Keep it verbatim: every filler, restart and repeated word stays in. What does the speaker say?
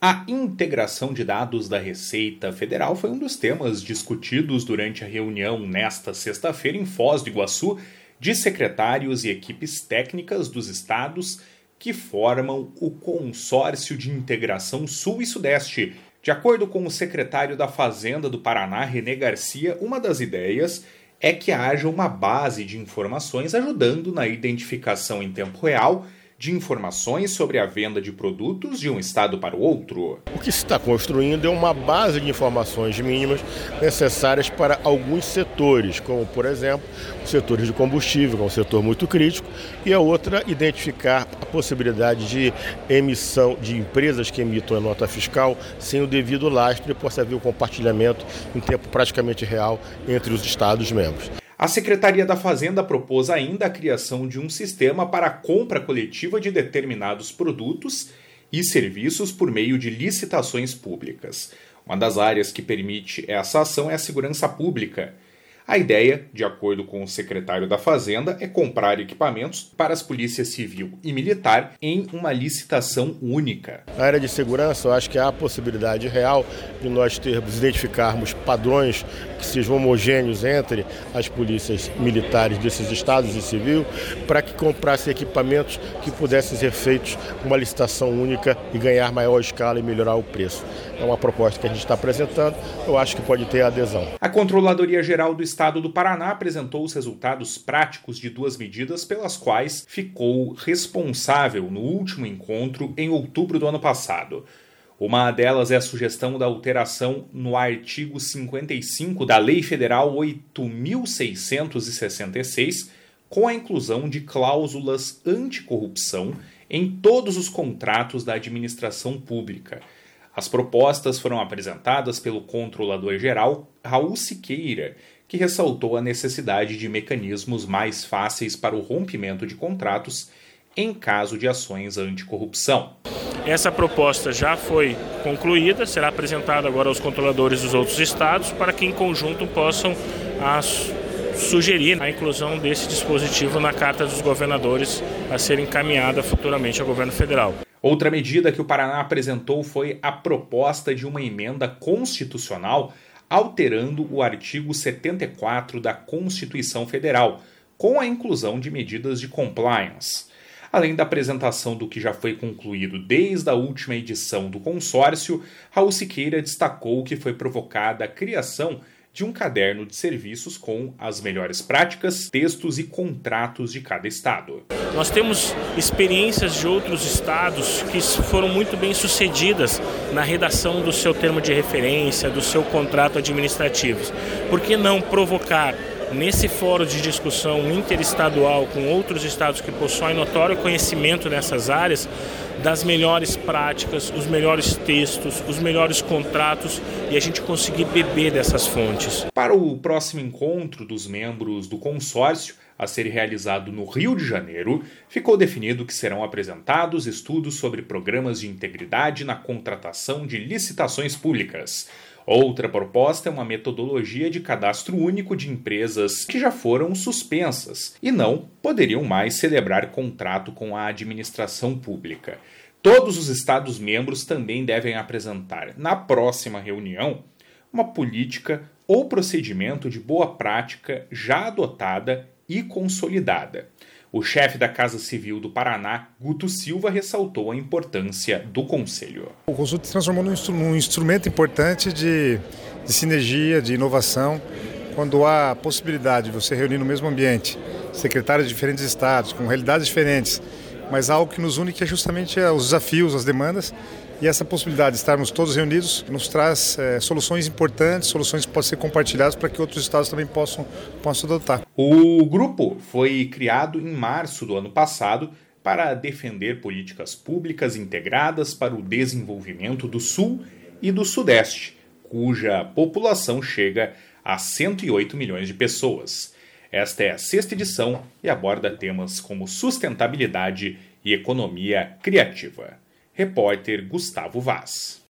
A integração de dados da Receita Federal foi um dos temas discutidos durante a reunião nesta sexta-feira em Foz do Iguaçu de secretários e equipes técnicas dos estados que formam o Consórcio de Integração Sul e Sudeste. De acordo com o secretário da Fazenda do Paraná, René Garcia, uma das ideias é que haja uma base de informações ajudando na identificação em tempo real de informações sobre a venda de produtos de um estado para o outro. O que se está construindo é uma base de informações mínimas necessárias para alguns setores, como, por exemplo, os setores de combustível, que é um setor muito crítico, e a outra, identificar a possibilidade de emissão de empresas que emitam a nota fiscal sem o devido lastro e possa haver o compartilhamento em tempo praticamente real entre os estados membros. A Secretaria da Fazenda propôs ainda a criação de um sistema para a compra coletiva de determinados produtos e serviços por meio de licitações públicas. Uma das áreas que permite essa ação é a segurança pública. A ideia, de acordo com o secretário da Fazenda, é comprar equipamentos para as polícias civil e militar em uma licitação única. Na área de segurança, eu acho que há a possibilidade real de nós termos, identificarmos padrões que sejam homogêneos entre as polícias militares desses estados e civil, para que comprassem equipamentos que pudessem ser feitos uma licitação única e ganhar maior escala e melhorar o preço. É uma proposta que a gente está apresentando, eu acho que pode ter adesão. A Controladoria Geral do Estado do Paraná apresentou os resultados práticos de duas medidas pelas quais ficou responsável no último encontro em outubro do ano passado. Uma delas é a sugestão da alteração no artigo cinquenta e cinco da Lei Federal oito mil seiscentos e sessenta e seis, com a inclusão de cláusulas anticorrupção em todos os contratos da administração pública. As propostas foram apresentadas pelo Controlador-Geral Raul Siqueira, que ressaltou a necessidade de mecanismos mais fáceis para o rompimento de contratos em caso de ações anticorrupção. Essa proposta já foi concluída, será apresentada agora aos controladores dos outros estados para que em conjunto possam as, sugerir a inclusão desse dispositivo na Carta dos Governadores a ser encaminhada futuramente ao governo federal. Outra medida que o Paraná apresentou foi a proposta de uma emenda constitucional alterando o artigo setenta e quatro da Constituição Federal, com a inclusão de medidas de compliance. Além da apresentação do que já foi concluído desde a última edição do consórcio, Raul Siqueira destacou que foi provocada a criação de um caderno de serviços com as melhores práticas, textos e contratos de cada estado. Nós temos experiências de outros estados que foram muito bem sucedidas na redação do seu termo de referência, do seu contrato administrativo. Por que não provocar nesse fórum de discussão interestadual com outros estados que possuem notório conhecimento nessas áreas, das melhores práticas, os melhores textos, os melhores contratos e a gente conseguir beber dessas fontes. Para o próximo encontro dos membros do consórcio, a ser realizado no Rio de Janeiro, ficou definido que serão apresentados estudos sobre programas de integridade na contratação de licitações públicas. Outra proposta é uma metodologia de cadastro único de empresas que já foram suspensas e não poderiam mais celebrar contrato com a administração pública. Todos os Estados-membros também devem apresentar, na próxima reunião, uma política ou procedimento de boa prática já adotada e consolidada. O chefe da Casa Civil do Paraná, Guto Silva, ressaltou a importância do Conselho. O Conselho se transformou num, instru- num instrumento importante de, de sinergia, de inovação, quando há a possibilidade de você reunir no mesmo ambiente secretários de diferentes estados, com realidades diferentes, mas algo que nos une que é justamente os desafios, as demandas, e essa possibilidade de estarmos todos reunidos nos traz é, soluções importantes, soluções que podem ser compartilhadas para que outros estados também possam, possam adotar. O grupo foi criado em março do ano passado para defender políticas públicas integradas para o desenvolvimento do Sul e do Sudeste, cuja população chega a cento e oito milhões de pessoas. Esta é a sexta edição e aborda temas como sustentabilidade e economia criativa. Repórter Gustavo Vaz.